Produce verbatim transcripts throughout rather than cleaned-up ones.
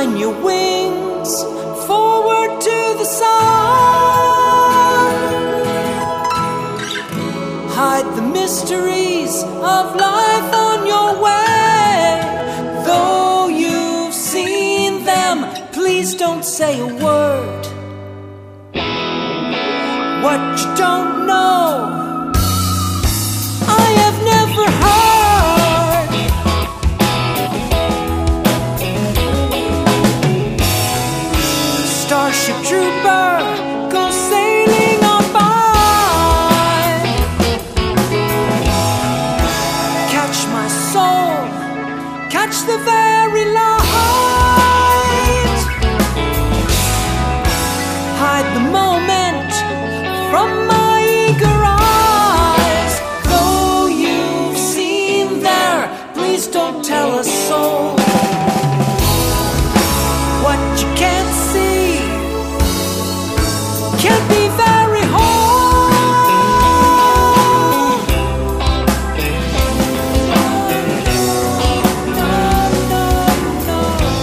shine your wings forward to the sun. Hide the mysteries of life on your way. Though you've seen them, please don't say a word. What you don't know, I have never heard. Starship Trooper, go sailing on by. Catch my soul, catch the very light. Hide the moment from my eager eyes. Though you've seen there, please don't tell a soul. What you can't see can't be very whole. No, no, no.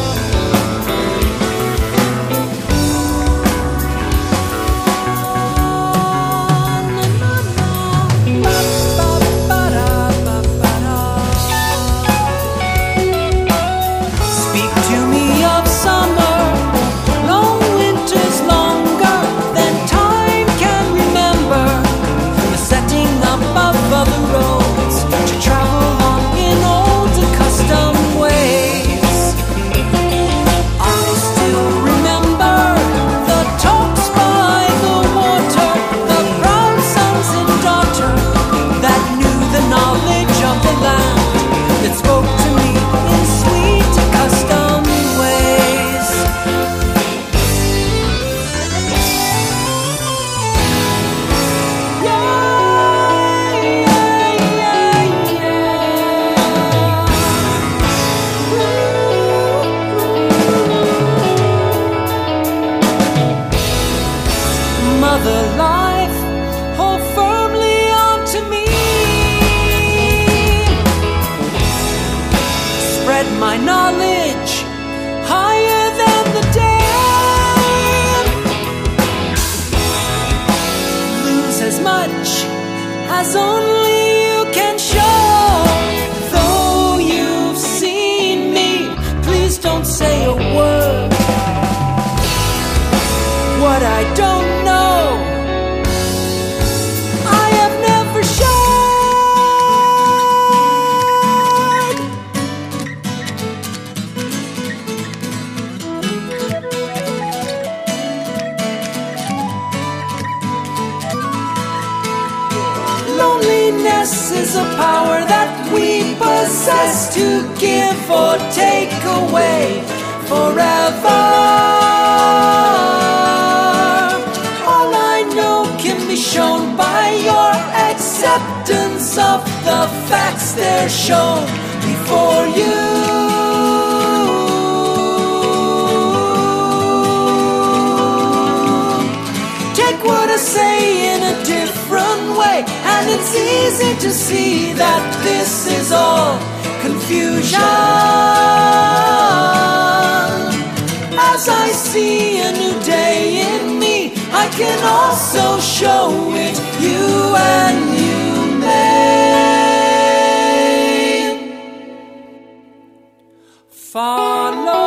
Speak to me of summer, long winters longer than time can remember. The setting up of other roads to travel on in old accustomed ways. I still remember the talks by the water, the proud sons and daughter that knew the knowledge of the land, that spoke to me in sweet accustomed ways. Mother life, hold firmly onto me. Spread my knowledge higher than the dam. Lose as much as only you can show. Though you've seen me, please don't say a word. What I don't know, I have never shared. Loneliness is a power that we possess to give or take away forever. All I know can be shown by your acceptance of the facts they're shown before you. Take what I say in a different way, and it's easy to see that this is all confusion. As I see a new day in me, I can also show it you and you may follow.